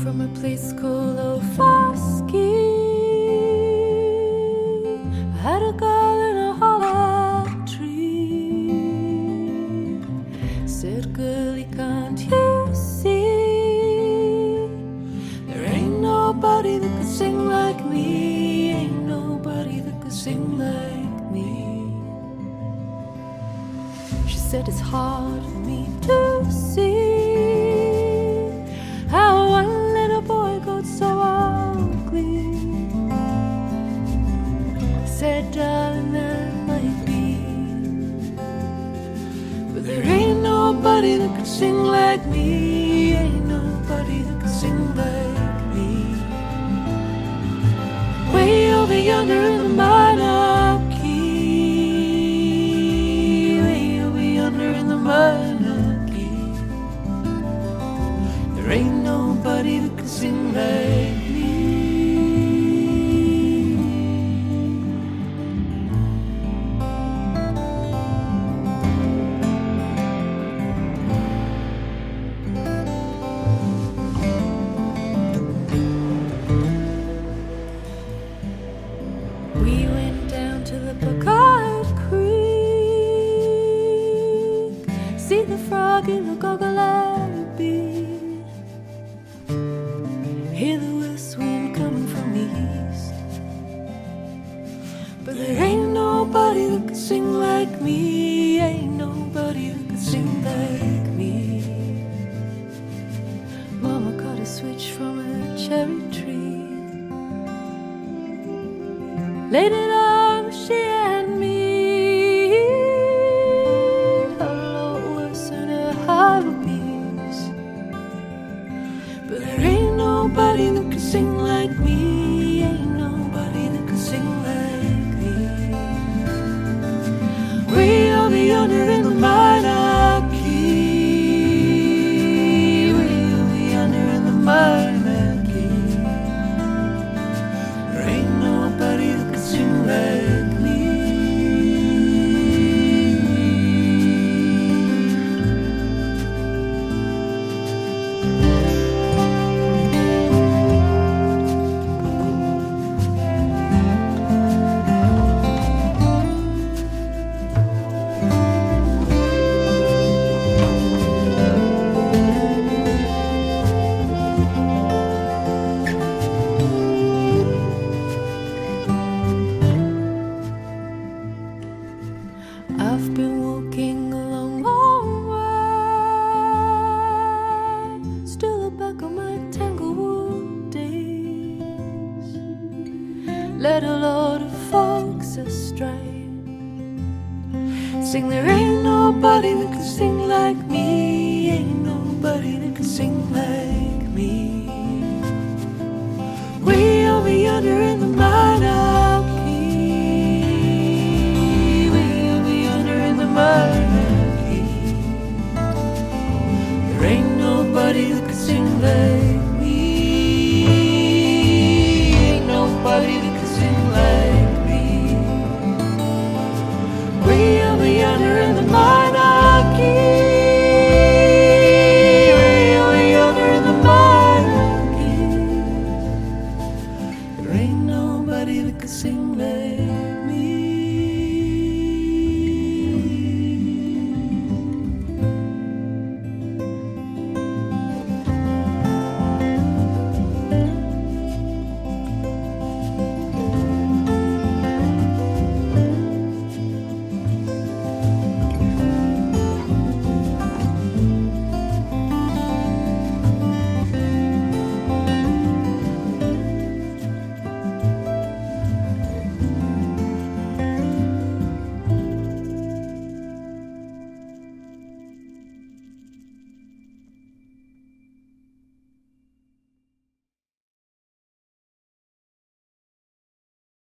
from a place called Ofoski. I had a girl in a hollow tree. Said, girlie, can't you see? There ain't nobody that could sing like me. Ain't nobody that could sing like me. She said, it's hard for me to see how one little boy got so ugly. Said, darling, that might be, but there ain't nobody that could sing like me. Ain't nobody that could sing like me. Way over yonder in the minor key, way over yonder in the minor key, there ain't nobody that can sing like me. We went down to the Picard Creek, see the frog in the Goggle-Bee, hear the west wind coming from the east. But there ain't nobody that could sing like me. Ain't nobody that could sing like me. Mama caught a switch from a cherry tree, laid it on, she and me. A lot worse than a hive bees. But there ain't nobody that can sing like me. Ain't nobody that can sing like me. Way over yonder in the minor key, way over yonder in the minor key, there ain't nobody that can sing like me. I've been walking a long, long way, still look back on my Tanglewood days. Led a lot of folks astray, sing there ain't nobody that can sing like me. Ain't nobody that can sing like me. Way over yonder in the minor key, way over yonder in the minor key, there ain't nobody that can sing like me. Ain't nobody that can sing like me. Way over yonder in the minor key, way over yonder in the minor key, there ain't nobody that can sing like me.